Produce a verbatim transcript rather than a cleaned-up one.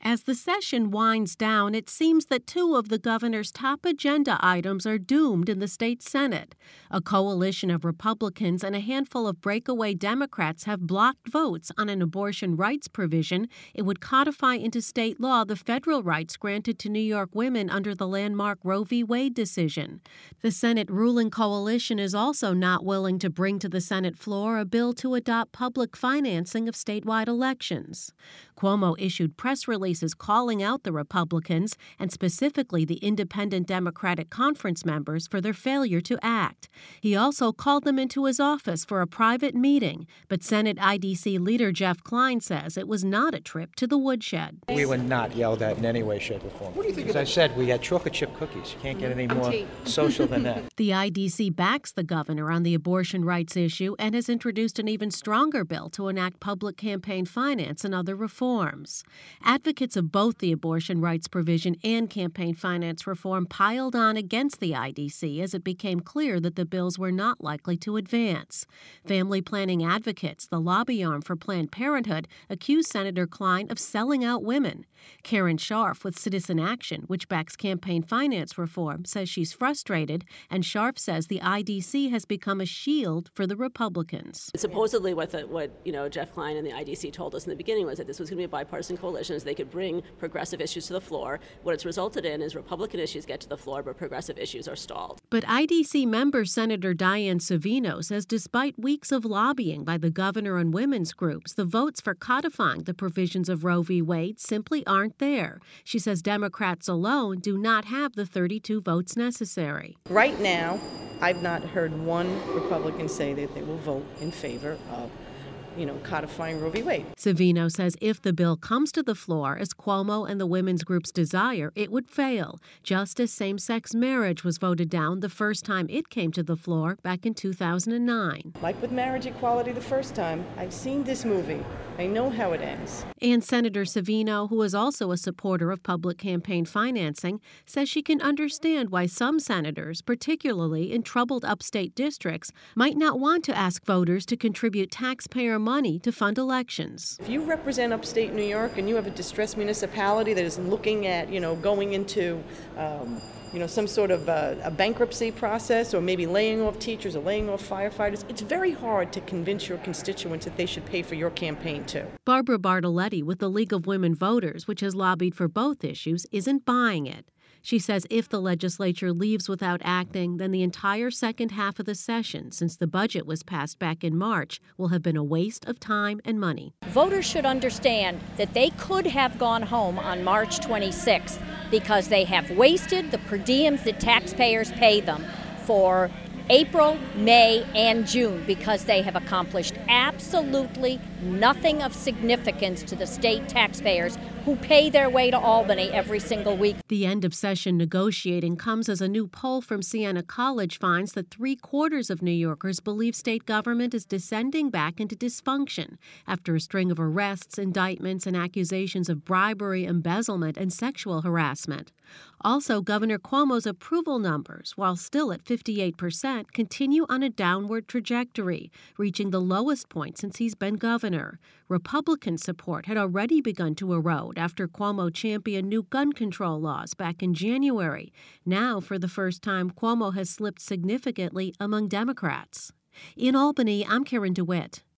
As the session winds down, it seems that two of the governor's top agenda items are doomed in the state Senate. A coalition of Republicans and a handful of breakaway Democrats have blocked votes on an abortion rights provision. It would codify into state law the federal rights granted to New York women under the landmark Roe v. Wade decision. The Senate ruling coalition is also not willing to bring to the Senate floor a bill to adopt public financing of statewide elections. Cuomo issued press releases calling out the Republicans and specifically the independent Democratic conference members for their failure to act. He also called them into his office for a private meeting, but Senate I D C leader Jeff Klein says it was not a trip to the woodshed. We were not yelled at in any way, shape, or form. What do you think? As I said, we had chocolate chip cookies. You can't get any more social than that. The I D C backs the governor on the abortion rights issue and has introduced an even stronger bill to enact public campaign finance and other reforms. Advocates of both the abortion rights provision and campaign finance reform piled on against the I D C as it became clear that the bills were not likely to advance. Family planning advocates, the lobby arm for Planned Parenthood, accused Senator Klein of selling out women. Karen Scharf with Citizen Action, which backs campaign finance reform, says she's frustrated, and Scharf says the I D C has become a shield for the Republicans. Supposedly what, the, what you know, Jeff Klein and the I D C told us in the beginning was that this was going to be a bipartisan coalition, so they could bring progressive issues to the floor. What it's resulted in is Republican issues get to the floor, but progressive issues are stalled. But I D C member Senator Dianne Savino says despite weeks of lobbying by the governor and women's groups, the votes for codifying the provisions of Roe v. Wade simply aren't there. She says Democrats alone do not have the thirty-two votes necessary. Right now, I've not heard one Republican say that they will vote in favor of you know, codifying Roe v. Wade. Savino says if the bill comes to the floor as Cuomo and the women's groups desire, it would fail, just as same-sex marriage was voted down the first time it came to the floor back in two thousand nine. Like with marriage equality the first time, I've seen this movie. I know how it ends. And Senator Savino, who is also a supporter of public campaign financing, says she can understand why some senators, particularly in troubled upstate districts, might not want to ask voters to contribute taxpayer money to fund elections. If you represent upstate New York and you have a distressed municipality that is looking at, you know, going into um, you know, some sort of uh, a bankruptcy process or maybe laying off teachers or laying off firefighters, it's very hard to convince your constituents that they should pay for your campaign too. Barbara Bartoletti with the League of Women Voters, which has lobbied for both issues, isn't buying it. She says if the legislature leaves without acting, then the entire second half of the session, since the budget was passed back in March, will have been a waste of time and money. Voters should understand that they could have gone home on March twenty-sixth because they have wasted the per diems that taxpayers pay them for April, May, and June because they have accomplished absolutely nothing of significance to the state taxpayers who pay their way to Albany every single week. The end of session negotiating comes as a new poll from Siena College finds that three quarters of New Yorkers believe state government is descending back into dysfunction after a string of arrests, indictments, and accusations of bribery, embezzlement, and sexual harassment. Also, Governor Cuomo's approval numbers, while still at fifty-eight percent, continue on a downward trajectory, reaching the lowest point since he's been governor. Republican support had already begun to erode after Cuomo championed new gun control laws back in January. Now, for the first time, Cuomo has slipped significantly among Democrats. In Albany, I'm Karen DeWitt.